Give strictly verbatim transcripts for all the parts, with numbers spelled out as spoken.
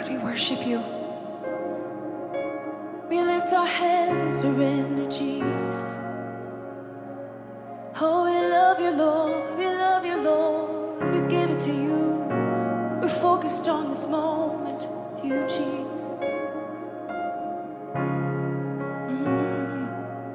we worship you. We lift our hands and surrender, Jesus. Oh, we love you, Lord. We love you, Lord. We give it to you. We're focused on this moment with you, Jesus. Mm.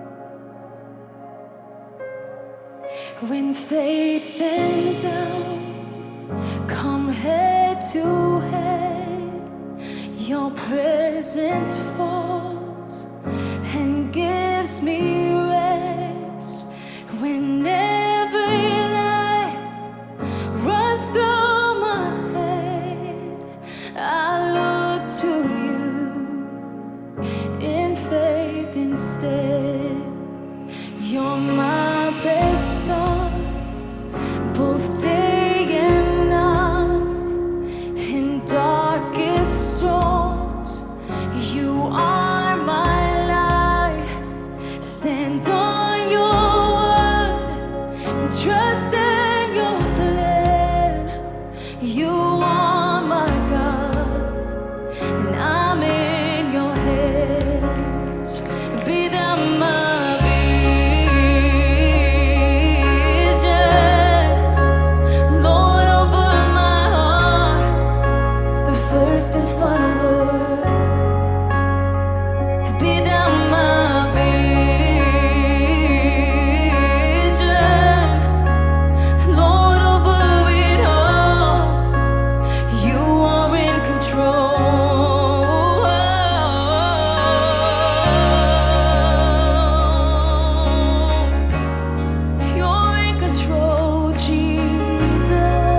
When faith and doubt come head to head, your presence falls and gives me rest. When every lie runs through my head, I look to you in faith instead. You're my best thought, both day and night. In darkest storms, you are my light. Stand on your word and trust in your plan. You are my God, and I'm in your hands. Be thou my and final word. Be thou my vision, Lord over it all. You are in control. You're in control, Jesus.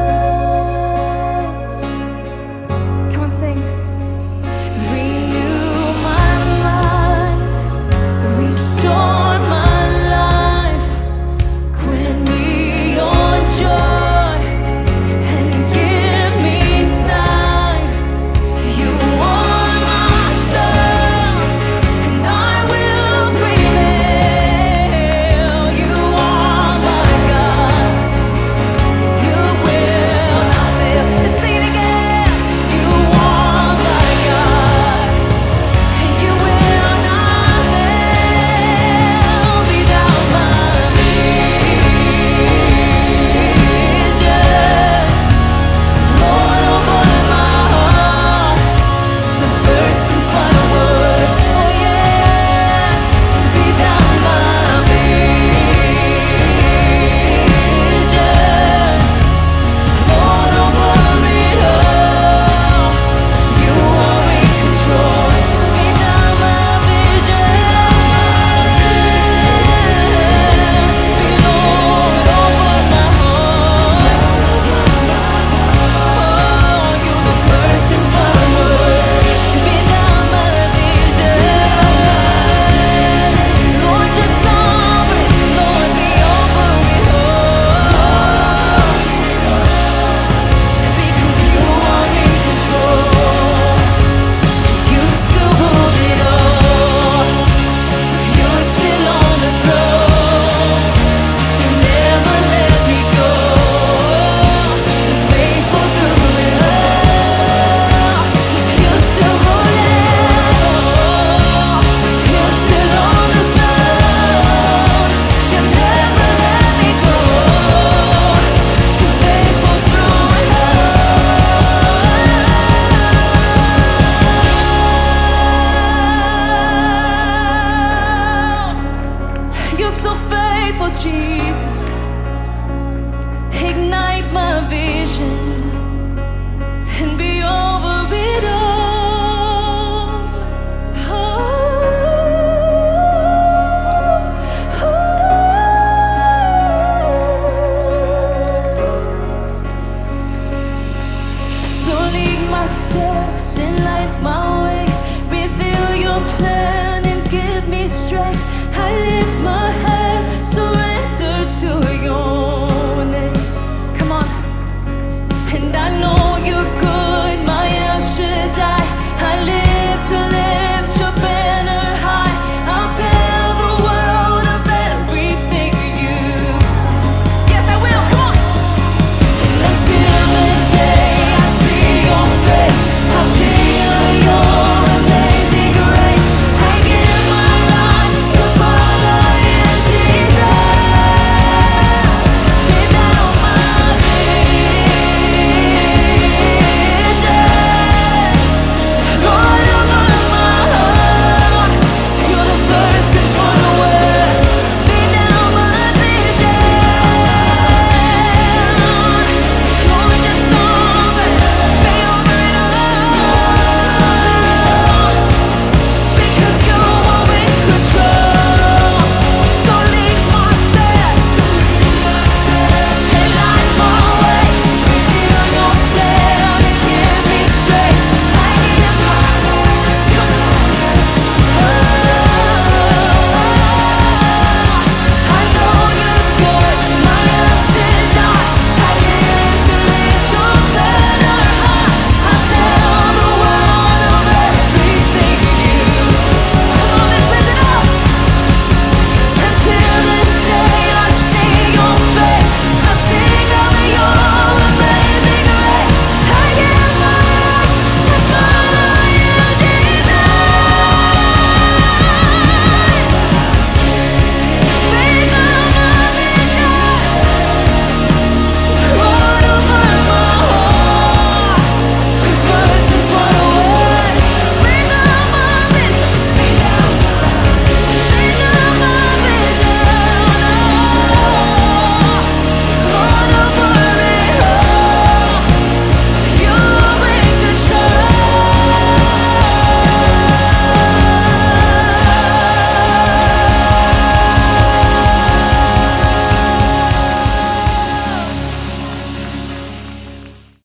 Sing. Renew my mind, restore my life, grant me your joy and give me sight. You are my source, and I will prevail. You are my God, you will not fail. Let's sing it again. You are my God, and you will not fail. Be thou my vision, Lord over my heart, the first and final word. Oh yes, be thou my vision, Lord over it all. You are in control. Be thou my vision. Be Lord over my heart. Oh, you're the first and final word. Be thou my vision. Lord, you're sovereign. Lord, be over it all. Because you are in control. You still hold it all. You're still on the throne. You never let me go. You're faithful through it all. You're still ruling. You're still on the throne. You never let me go. You're faithful through it all. You're so faithful, Jesus. Ignite my vision and be over it all. Oh, oh. So lead my steps and light my way. Reveal your plan.